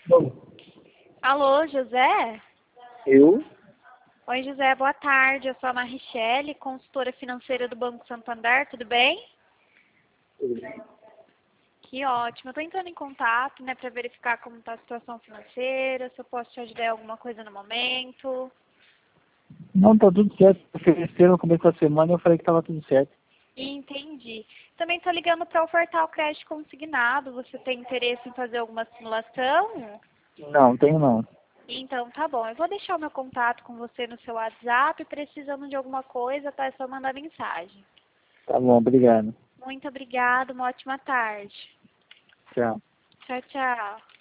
Bom, Alô, José? eu? Oi, José, boa tarde. Eu sou a Marichele, consultora financeira do Banco Santander, tudo bem? Que ótimo. Eu estou entrando em contato, né, para verificar como está a situação financeira, se eu posso te ajudar em alguma coisa no momento. Não, tá tudo certo. Ofereceram no começo da semana e eu falei que tava tudo certo. Entendi. Também estou ligando para ofertar o crédito consignado. Você tem interesse em fazer alguma simulação? Não, tenho não. Então, tá bom. Eu vou deixar o meu contato com você no seu WhatsApp. Precisando de alguma coisa, tá? É só mandar mensagem. Tá bom, obrigado. Muito obrigada. Uma ótima tarde. Tchau. Tchau, tchau.